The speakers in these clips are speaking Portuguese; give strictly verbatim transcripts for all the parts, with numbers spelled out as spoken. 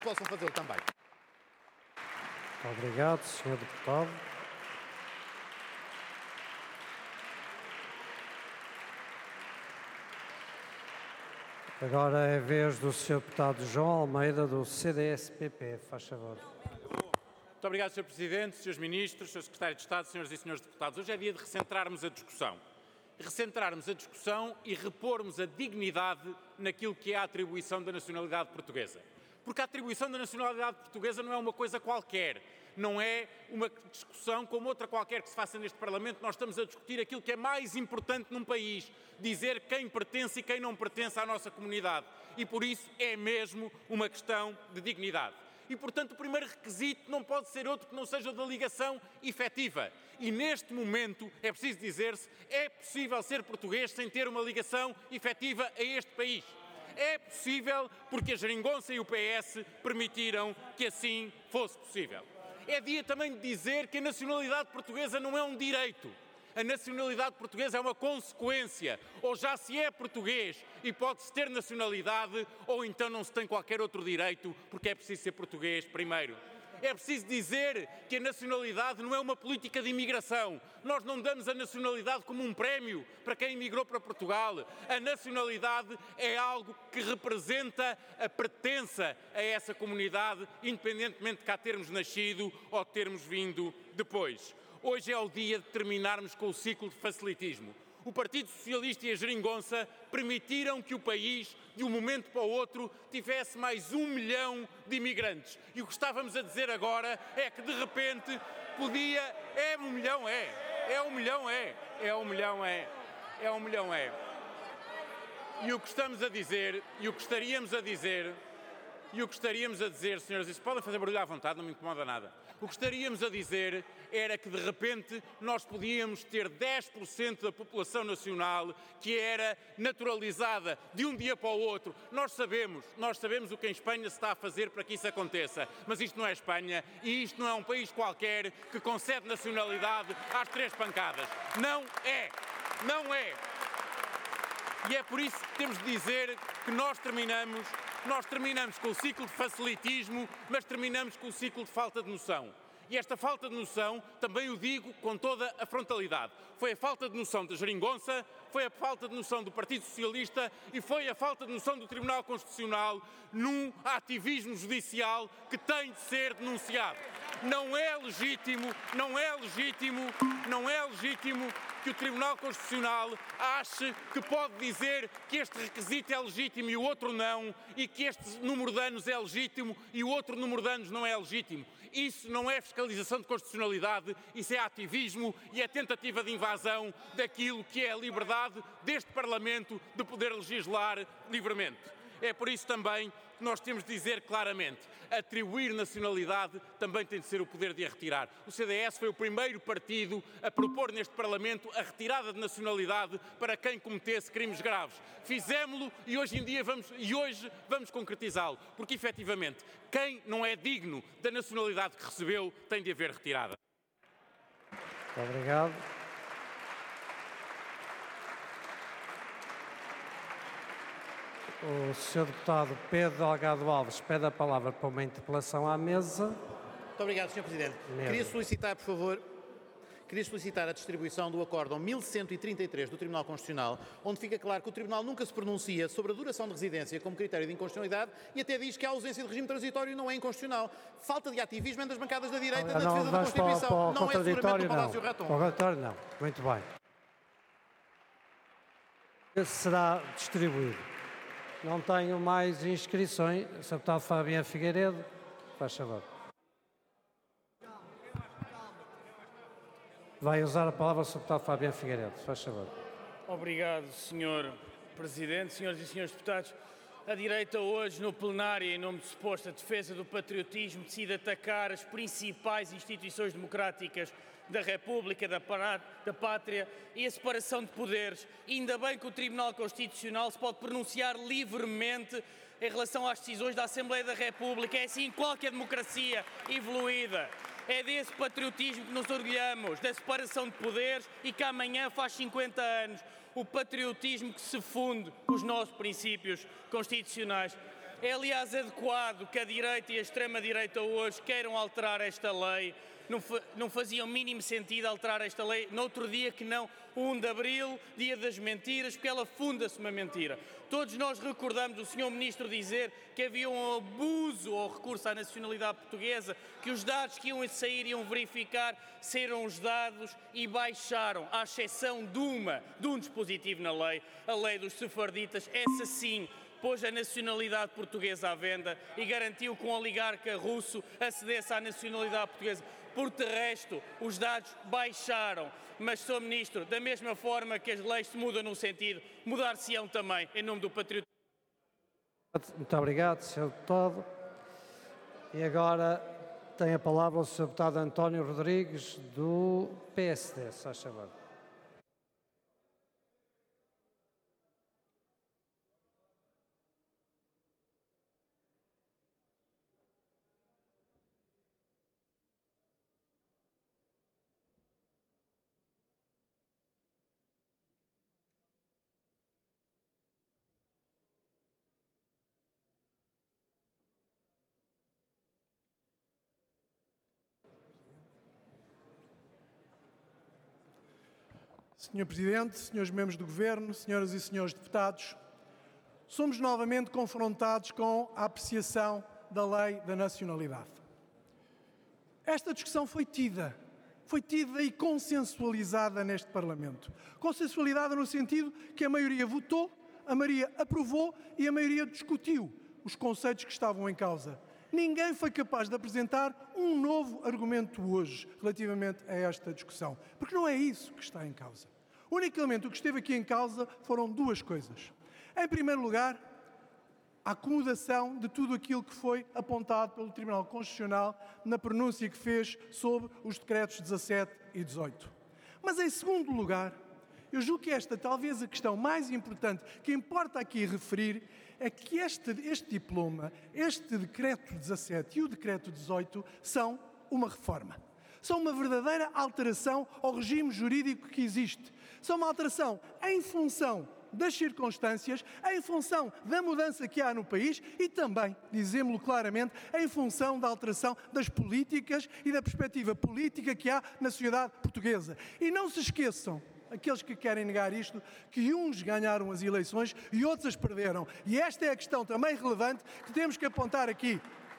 possam fazê-lo também. Obrigado, senhor Deputado. Agora é a vez do senhor Deputado João Almeida, do C D S P P. Faz favor. Muito obrigado, senhor Presidente, senhores Ministros, senhor Secretário de Estado, senhoras e senhores Deputados. Hoje é dia de recentrarmos a discussão. Recentrarmos a discussão e repormos a dignidade naquilo que é a atribuição da nacionalidade portuguesa. Porque a atribuição da nacionalidade portuguesa não é uma coisa qualquer, não é uma discussão como outra qualquer que se faça neste Parlamento. Nós estamos a discutir aquilo que é mais importante num país, dizer quem pertence e quem não pertence à nossa comunidade. E por isso é mesmo uma questão de dignidade. E, portanto, o primeiro requisito não pode ser outro que não seja da ligação efetiva. E, neste momento, é preciso dizer-se, é possível ser português sem ter uma ligação efetiva a este país. É possível porque a Geringonça e o P S permitiram que assim fosse possível. É dia também de dizer que a nacionalidade portuguesa não é um direito. A nacionalidade portuguesa é uma consequência. Ou já se é português e pode-se ter nacionalidade, ou então não se tem qualquer outro direito, porque é preciso ser português primeiro. É preciso dizer que a nacionalidade não é uma política de imigração. Nós não damos a nacionalidade como um prémio para quem emigrou para Portugal. A nacionalidade é algo que representa a pertença a essa comunidade, independentemente de cá termos nascido ou termos vindo depois. Hoje é o dia de terminarmos com o ciclo de facilitismo. O Partido Socialista e a Geringonça permitiram que o país, de um momento para o outro, tivesse mais um milhão de imigrantes. E o que estávamos a dizer agora é que, de repente, podia... É um milhão, é. É um milhão, é. É um milhão, é. É um milhão, é. E o que estamos a dizer, e o que estaríamos a dizer... E o que estaríamos a dizer, senhoras e senhores, podem fazer barulho à vontade, não me incomoda nada. O que estaríamos a dizer era que, de repente, nós podíamos ter dez por cento da população nacional que era naturalizada de um dia para o outro. Nós sabemos, nós sabemos o que em Espanha se está a fazer para que isso aconteça, mas isto não é Espanha e isto não é um país qualquer que concede nacionalidade às três pancadas. Não é! Não é! E é por isso que temos de dizer que nós terminamos... Nós terminamos com o ciclo de facilitismo, mas terminamos com o ciclo de falta de noção. E esta falta de noção, também o digo com toda a frontalidade, foi a falta de noção da Geringonça, foi a falta de noção do Partido Socialista e foi a falta de noção do Tribunal Constitucional num ativismo judicial que tem de ser denunciado. Não é legítimo, não é legítimo, não é legítimo que o Tribunal Constitucional ache que pode dizer que este requisito é legítimo e o outro não, e que este número de anos é legítimo e o outro número de anos não é legítimo. Isso não é fiscalização de constitucionalidade, isso é ativismo e é tentativa de invasão daquilo que é a liberdade deste Parlamento de poder legislar livremente. É por isso também que nós temos de dizer claramente, atribuir nacionalidade também tem de ser o poder de a retirar. O C D S foi o primeiro partido a propor neste Parlamento a retirada de nacionalidade para quem cometesse crimes graves. Fizemo-lo e hoje em dia vamos, e hoje vamos concretizá-lo, porque efetivamente quem não é digno da nacionalidade que recebeu tem de haver retirada. Muito obrigado. O senhor Deputado Pedro Delgado Alves pede a palavra para uma interpelação à mesa. Muito obrigado, senhor Presidente. Mesa. Queria solicitar, por favor, queria solicitar a distribuição do acórdão mil cento e trinta e três do Tribunal Constitucional, onde fica claro que o Tribunal nunca se pronuncia sobre a duração de residência como critério de inconstitucionalidade e até diz que a ausência de regime transitório não é inconstitucional. Falta de ativismo entre as bancadas da direita Ah, na não, defesa da vamos para, Constituição. para o não é seguramente contraditório, o não. Palácio Raton. Para o contraditório, não. Muito bem. Esse será distribuído. Não tenho mais inscrições. senhor Deputado Fabiano Figueiredo, faz favor. Vai usar a palavra o senhor Deputado Fabiano Figueiredo, faz favor. Obrigado, senhor Presidente, senhoras e senhores deputados. A direita hoje, no plenário, em nome de suposta defesa do patriotismo, decide atacar as principais instituições democráticas da República, da, da pátria e a separação de poderes. E ainda bem que o Tribunal Constitucional se pode pronunciar livremente em relação às decisões da Assembleia da República. É assim qualquer democracia evoluída. É desse patriotismo que nos orgulhamos, da separação de poderes e que amanhã faz cinquenta anos. O patriotismo que se funde com os nossos princípios constitucionais. É, aliás, adequado que a direita e a extrema-direita hoje queiram alterar esta lei. Não, fa não fazia o mínimo sentido alterar esta lei noutro dia que não um de abril, dia das mentiras, porque ela funda-se uma mentira. Todos nós recordamos o senhor Ministro dizer que havia um abuso ao recurso à nacionalidade portuguesa, que os dados que iam sair iam verificar serão os dados e baixaram, à exceção de uma, de um dispositivo na lei, a lei dos sefarditas, essa sim pôs a nacionalidade portuguesa à venda e garantiu que um oligarca russo acedesse à nacionalidade portuguesa. Por de resto, os dados baixaram. Mas, senhor Ministro, da mesma forma que as leis se mudam num sentido, mudar-se-ão também, em nome do patriotismo. Muito obrigado, senhor Deputado. E agora tem a palavra o senhor Deputado António Rodrigues, do P S D, se faz favor. senhor Presidente, senhores membros do Governo, senhoras e senhores deputados, somos novamente confrontados com a apreciação da Lei da Nacionalidade. Esta discussão foi tida, foi tida e consensualizada neste Parlamento. Consensualizada no sentido que a maioria votou, a maioria aprovou e a maioria discutiu os conceitos que estavam em causa. Ninguém foi capaz de apresentar um novo argumento hoje relativamente a esta discussão, porque não é isso que está em causa. Unicamente o que esteve aqui em causa foram duas coisas. Em primeiro lugar, a acomodação de tudo aquilo que foi apontado pelo Tribunal Constitucional na pronúncia que fez sobre os decretos dezassete e dezoito. Mas em segundo lugar, eu julgo que esta talvez a questão mais importante que importa aqui referir é que este, este diploma, este decreto dezassete e o decreto dezoito são uma reforma. São uma verdadeira alteração ao regime jurídico que existe. São uma alteração em função das circunstâncias, em função da mudança que há no país e também, dizemos-lo claramente, em função da alteração das políticas e da perspectiva política que há na sociedade portuguesa. E não se esqueçam, aqueles que querem negar isto, que uns ganharam as eleições e outros as perderam. E esta é a questão também relevante que temos que apontar aqui.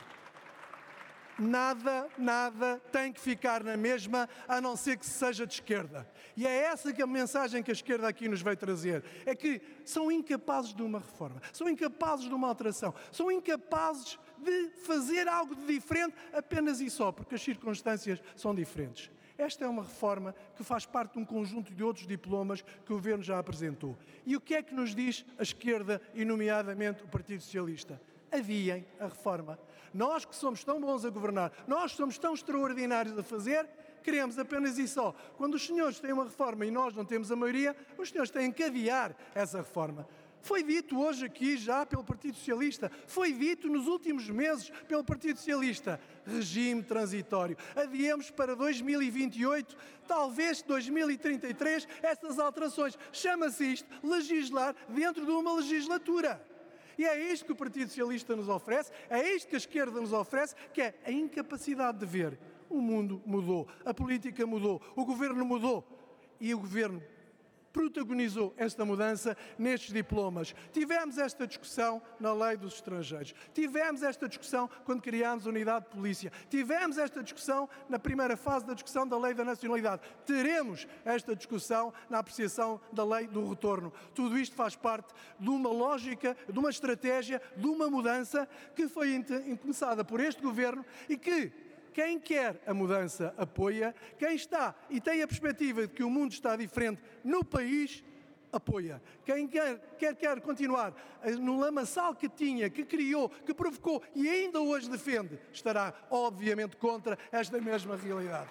Nada, nada tem que ficar na mesma, a não ser que seja de esquerda. E é essa que a mensagem que a esquerda aqui nos veio trazer. É que são incapazes de uma reforma, são incapazes de uma alteração, são incapazes de fazer algo de diferente apenas e só, porque as circunstâncias são diferentes. Esta é uma reforma que faz parte de um conjunto de outros diplomas que o Governo já apresentou. E o que é que nos diz a esquerda, e nomeadamente o Partido Socialista? Adiem a reforma. Nós que somos tão bons a governar, nós que somos tão extraordinários a fazer, queremos apenas e só. Quando os senhores têm uma reforma e nós não temos a maioria, os senhores têm que adiar essa reforma. Foi dito hoje aqui já pelo Partido Socialista, foi dito nos últimos meses pelo Partido Socialista, regime transitório. Adiemos para dois mil e vinte e oito, talvez dois mil e trinta e três, essas alterações. Chama-se isto legislar dentro de uma legislatura. E é isto que o Partido Socialista nos oferece, é isto que a esquerda nos oferece, que é a incapacidade de ver. O mundo mudou, a política mudou, o governo mudou e o governo protagonizou esta mudança nestes diplomas. Tivemos esta discussão na Lei dos Estrangeiros, tivemos esta discussão quando criámos a Unidade de Polícia, tivemos esta discussão na primeira fase da discussão da Lei da Nacionalidade, teremos esta discussão na apreciação da Lei do Retorno. Tudo isto faz parte de uma lógica, de uma estratégia, de uma mudança que foi começada por este Governo e que quem quer a mudança apoia, quem está e tem a perspectiva de que o mundo está diferente no país, apoia. Quem quer, quer, quer continuar no lamaçal que tinha, que criou, que provocou e ainda hoje defende, estará obviamente contra esta mesma realidade.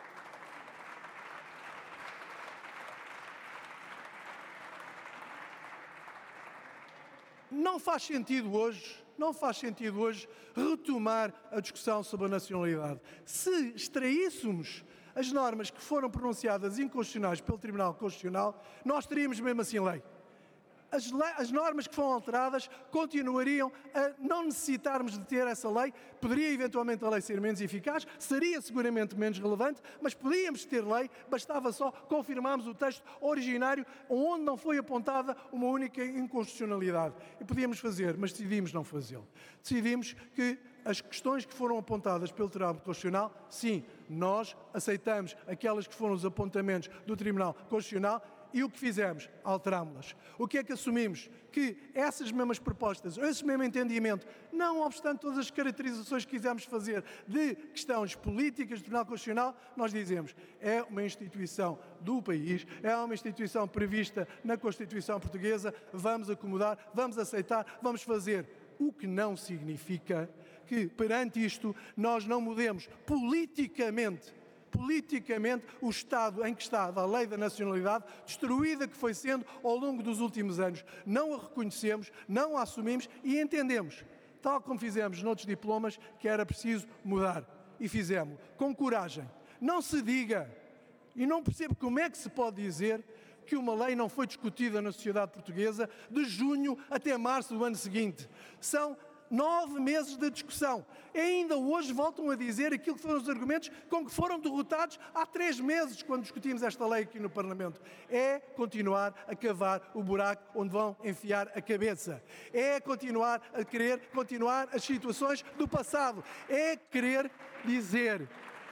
Não faz sentido hoje Não faz sentido hoje retomar a discussão sobre a nacionalidade. Se extraíssemos as normas que foram pronunciadas inconstitucionais pelo Tribunal Constitucional, nós teríamos mesmo assim lei. As, as normas que foram alteradas continuariam a não necessitarmos de ter essa lei. Poderia eventualmente a lei ser menos eficaz, seria seguramente menos relevante, mas podíamos ter lei, bastava só confirmarmos o texto originário onde não foi apontada uma única inconstitucionalidade. E podíamos fazer, mas decidimos não fazê-lo. Decidimos que as questões que foram apontadas pelo Tribunal Constitucional, sim, nós aceitamos aquelas que foram os apontamentos do Tribunal Constitucional. E o que fizemos? Alterámos-las. O que é que assumimos? Que essas mesmas propostas, esse mesmo entendimento, não obstante todas as caracterizações que quisemos fazer de questões políticas do Tribunal Constitucional, nós dizemos, é uma instituição do país, é uma instituição prevista na Constituição Portuguesa, vamos acomodar, vamos aceitar, vamos fazer. O que não significa que, perante isto, nós não mudemos politicamente politicamente o estado em que está a lei da nacionalidade, destruída que foi sendo ao longo dos últimos anos. Não a reconhecemos, não a assumimos e entendemos, tal como fizemos noutros diplomas, que era preciso mudar. E fizemos com coragem. Não se diga, e não percebo como é que se pode dizer que uma lei não foi discutida na sociedade portuguesa de junho até março do ano seguinte. São nove meses de discussão. E ainda hoje voltam a dizer aquilo que foram os argumentos com que foram derrotados há três meses, quando discutimos esta lei aqui no Parlamento. É continuar a cavar o buraco onde vão enfiar a cabeça. É continuar a querer continuar as situações do passado. É querer dizer,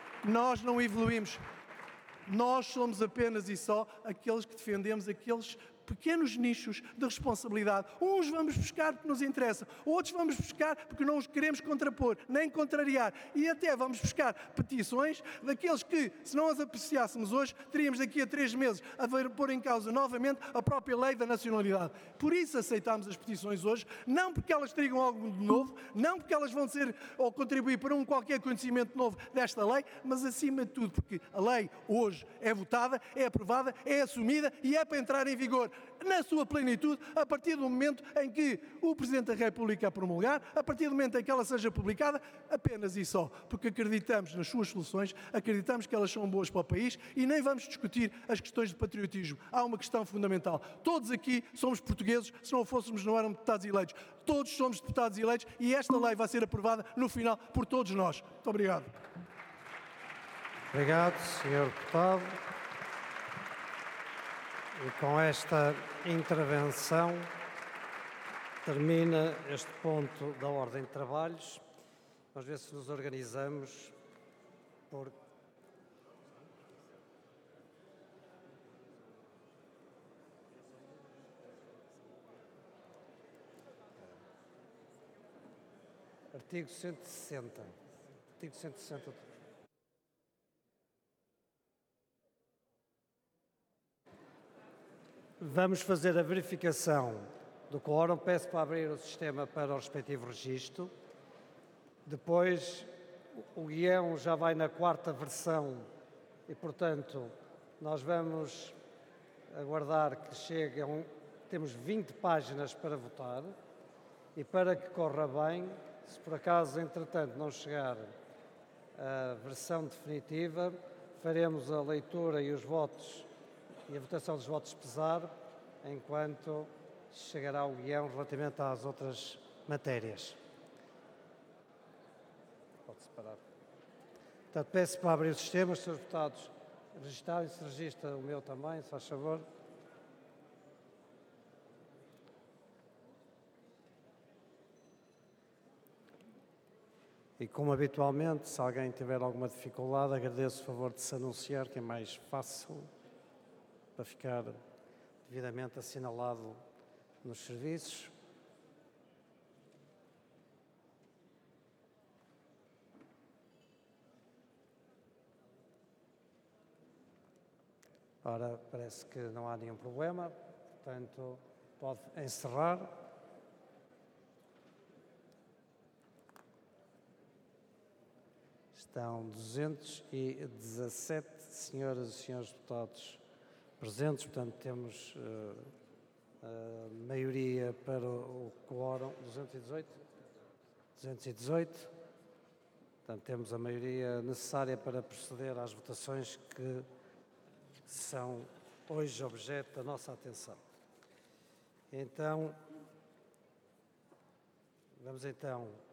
nós não evoluímos. Nós somos apenas e só aqueles que defendemos aqueles pequenos nichos de responsabilidade. Uns vamos buscar porque nos interessa, outros vamos buscar porque não os queremos contrapor, nem contrariar. E até vamos buscar petições daqueles que, se não as apreciássemos hoje, teríamos daqui a três meses a ver, pôr em causa novamente a própria lei da nacionalidade. Por isso aceitámos as petições hoje, não porque elas trigam algo de novo, não porque elas vão ser ou contribuir para um qualquer conhecimento novo desta lei, mas acima de tudo porque a lei hoje é votada, é aprovada, é assumida e é para entrar em vigor na sua plenitude, a partir do momento em que o Presidente da República a promulgar, a partir do momento em que ela seja publicada, apenas e só, porque acreditamos nas suas soluções, acreditamos que elas são boas para o país e nem vamos discutir as questões de patriotismo. Há uma questão fundamental. Todos aqui somos portugueses, se não fôssemos não éramos deputados eleitos. Todos somos deputados eleitos e esta lei vai ser aprovada no final por todos nós. Muito obrigado. Obrigado, senhor Deputado. E com esta intervenção termina este ponto da ordem de trabalhos. Vamos ver se nos organizamos por... Artigo cento e sessenta. Artigo cento e sessenta. Vamos fazer a verificação do quórum. Peço para abrir o sistema para o respectivo registro. Depois, o guião já vai na quarta versão e, portanto, nós vamos aguardar que chegue a um... Temos vinte páginas para votar e, para que corra bem, se por acaso, entretanto, não chegar a versão definitiva, faremos a leitura e os votos e a votação dos votos pesar, enquanto chegará o guião relativamente às outras matérias. Pode separar. Portanto, peço para abrir o sistema, os senhores deputados registarem, se registra o meu também, se faz favor. E como habitualmente, se alguém tiver alguma dificuldade, agradeço o favor de se anunciar, que é mais fácil, para ficar devidamente assinalado nos serviços. Ora, parece que não há nenhum problema, portanto, pode encerrar. Estão duzentos e dezassete senhoras e senhores deputados presentes, portanto temos uh, a maioria para o quórum, duzentos e dezoito? duzentos e dezoito, portanto temos a maioria necessária para proceder às votações que são hoje objeto da nossa atenção. Então, vamos então